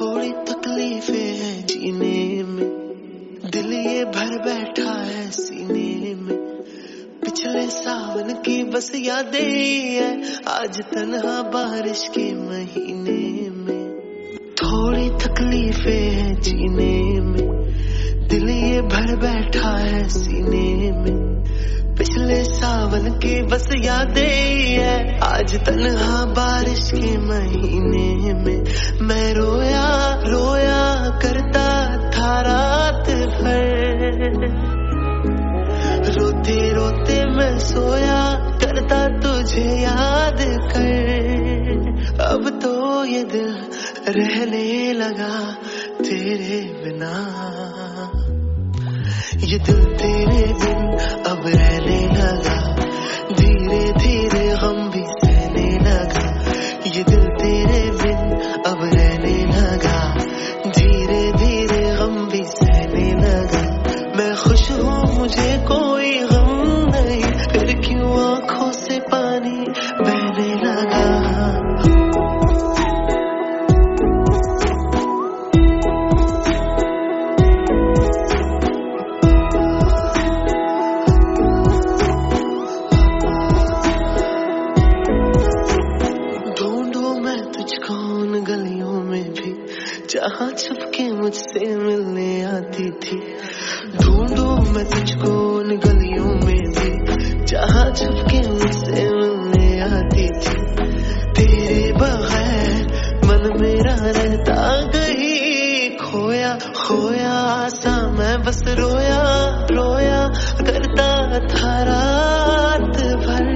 थोड़ी तकलीफें हैं जीने में, दिल ये भर बैठा है सीने में। पिछले सावन की बस यादें है आज तन्हा बारिश के महीने में। थोड़ी तकलीफें हैं जीने में, दिल ये भर बैठा है सीने में। पिछले सावन की बस यादें है आज तन्हा बारिश के महीने में। मैं रोया रोया करता था रात भर, रोते रोते मैं सोया करता तुझे याद कर। अब तो ये दिल रहने लगा तेरे बिना, ये दिल तेरे बिन अब रहने लगा। धीरे धीरे हम भी सहने लगा, ये दिल तेरे बिन अब रहने लगा। धीरे धीरे हम भी सहने लगा। मैं खुश हूँ मुझे कोई गम नहीं, फिर क्यों आँखों से पानी बहने लगा। गलियों में भी जहाँ छुपके मुझसे मिलने आती थी। ढूंढूं मैं तुझको उन गलियों में भी जहाँ छुपके मुझसे मिलने आती थी। तेरे बगैर मन मेरा रहता कहीं खोया खोया सा, मैं बस रोया रोया करता था रात भर।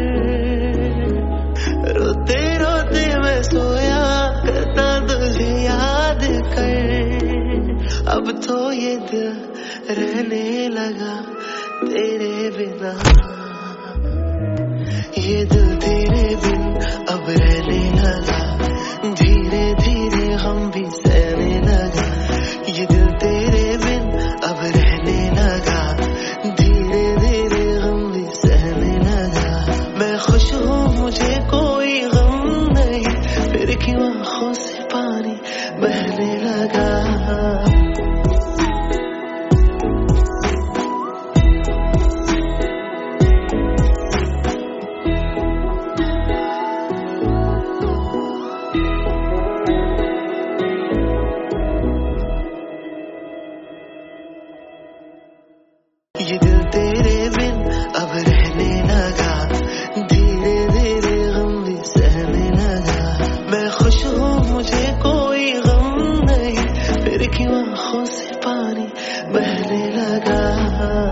रोते रोते मैं सोया करता तुझे याद कर। अब तो ये दिल रहने लगा तेरे बिना, ये दिल तेरे बिन अब रहने लगा। धीरे धीरे हम भी सहने लगा, ये दिल तेरे बिन अब रहने लगा। धीरे धीरे हम भी सहने लगा। मैं खुश हूँ मुझे कोई गम नहीं, फिर क्यों आँखों से पानी बहने लगा। ये दिल तेरे बिन अब रहने लगा। धीरे धीरे हम भी सहने लगा। मैं खुश हूँ मुझे कोई गम नहीं, फिर क्यों आँखों से पानी